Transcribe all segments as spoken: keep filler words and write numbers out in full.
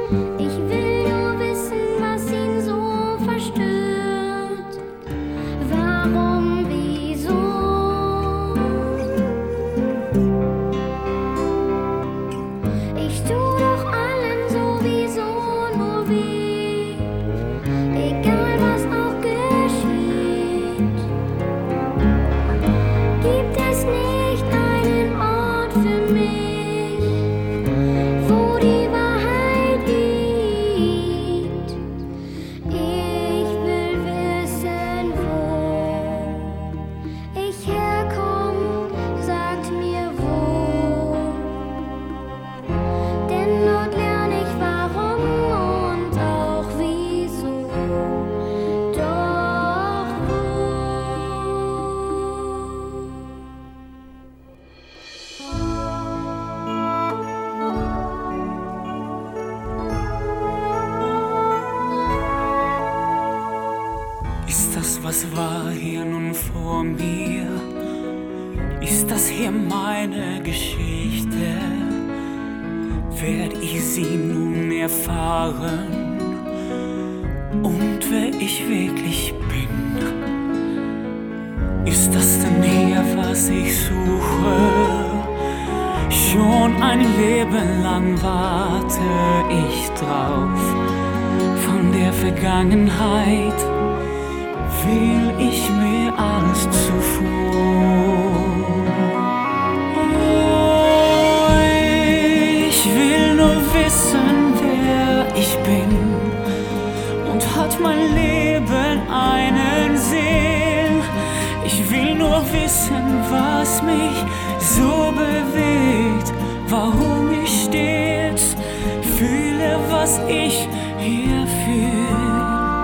Ich will nur wissen, was ihn so verstört. Warum, wieso? Ich tu doch allen sowieso nur weh, egal was auch geschieht. Gibt es nicht einen Ort für mich, wo die Wahrheit liegt? Ich will wissen, wo ich herkomm, sagt mir wo. Denn dort lern ich warum und auch wieso. Doch wo? Ist das, was war hier nun vor mir? Ist das hier meine Geschichte? Werd ich sie nun erfahren und wer ich wirklich bin? Ist das denn hier, was ich suche? Schon ein Leben lang warte ich drauf. Von der Vergangenheit will ich mir alles zuvor. Oh, ich will nur wissen, wer ich bin und hat mein Leben einen Sinn. Ich will nur wissen, was mich so bewegt, warum ich stets fühle, was ich hier fühle.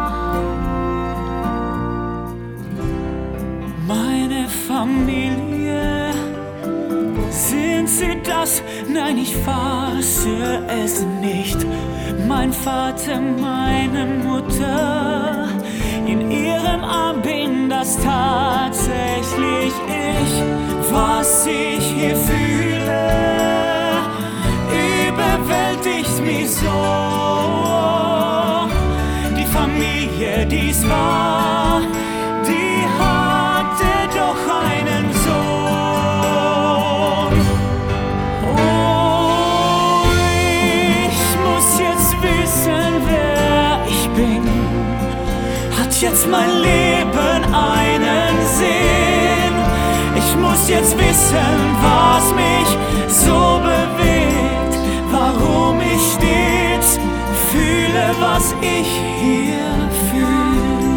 Meine Familie, sind sie das? Nein, ich fasse es nicht. Mein Vater, meine Mutter, in ihrem Arm bin das tatsächlich ich. Was ich hier fühle, überwältigt mich so. Die Familie, die's war, die hatte doch einen Sohn. Oh, ich muss jetzt wissen, wer ich bin. Hat jetzt mein Leben einen Sinn? Ich muss jetzt wissen, was mich so bewegt, warum ich stets fühle, was ich hier fühle.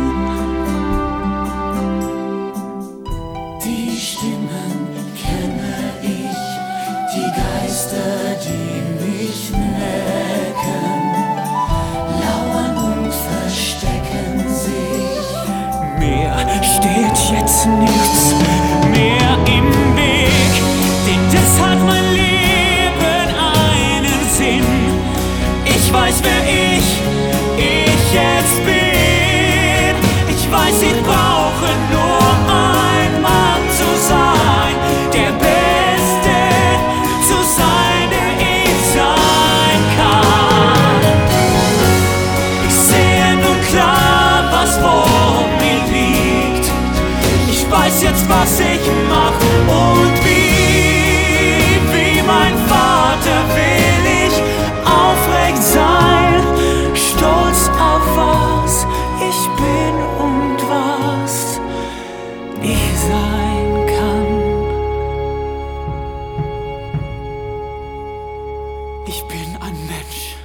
Die Stimmen kenne ich, die Geister, die mich necken, lauern und verstecken sich. Mir steht jetzt nichts mehr im Weg, denn das hat mein Leben einen Sinn. Ich weiß, wer ich, ich jetzt bin. Ich weiß, ich brauche nur ein Mann zu sein, der Beste zu sein, der ich sein kann. Ich sehe nun klar, was vor mir liegt. Ich weiß jetzt, was ich mach und wie, wie mein Vater will ich aufrecht sein, stolz auf was ich bin und was ich sein kann. Ich bin ein Mensch.